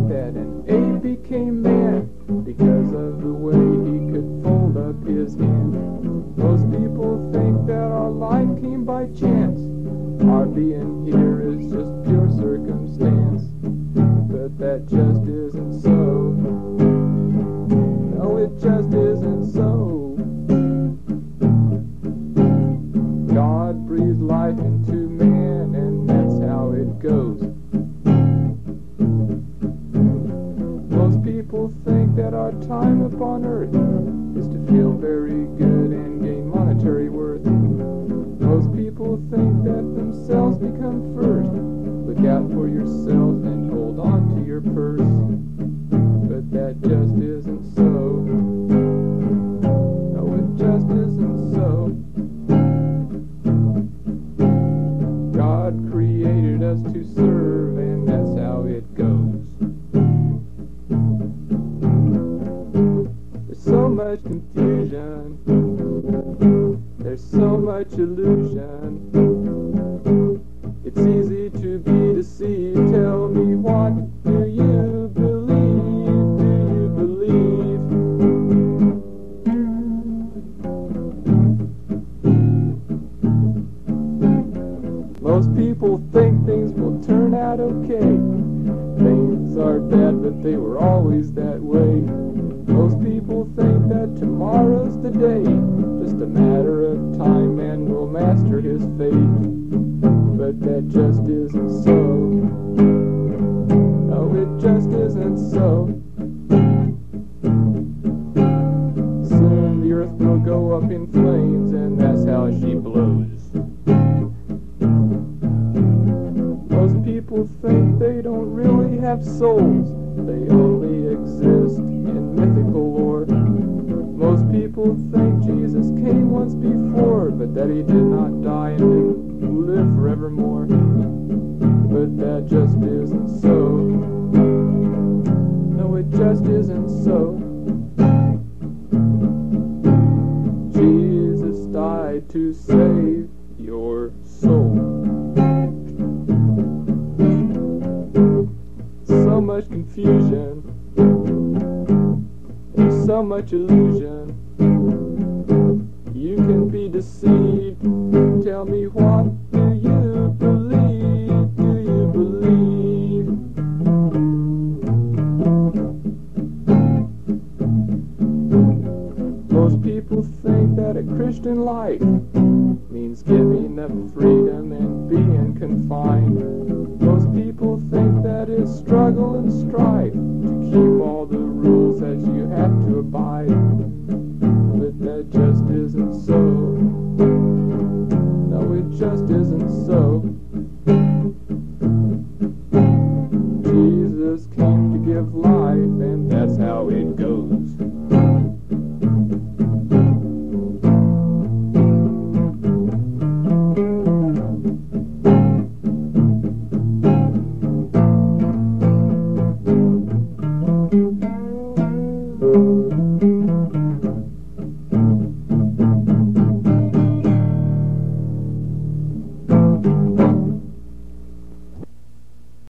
that an ape became man because of the way he could fold up his hand. Most people think that our life came by chance. Our being here is just pure circumstance. But that just isn't so. No, it just isn't so. God breathed life into man, and that's how it goes. Most people think that our time upon earth is to feel very good and gain monetary worth. Most people think that themselves become first. Look out for yourself and hold on to your purse. But that just isn't so. No, it just isn't so. God created us to serve, and that's how it goes. There's so much confusion. There's so much illusion. It's easy to be deceived. Tell me, what do you believe? Do you believe? Most people think things will turn out okay. Things are bad, but they were always that way. Most people think that tomorrow's the day, just a matter of time, and we'll master his fate. But that just isn't so. No, it just isn't so. Soon the earth will go up in flames, and that's how she blows. Most people think they don't really have souls. They only exist in mythical lore. Most people think Jesus came once before, but that he did not die and didn't live forevermore. But that just isn't so. No, it just isn't so. Jesus died to save your soul. So much confusion. There's so much illusion. You can be deceived. Tell me, what do you believe? Do you believe? Most people think that a Christian life means giving up freedom and being confined. Most people think that it's struggle and strife to keep all the rules that you have to abide. But that just isn't so. No, it just isn't so. Jesus came to give life, and that's how it goes.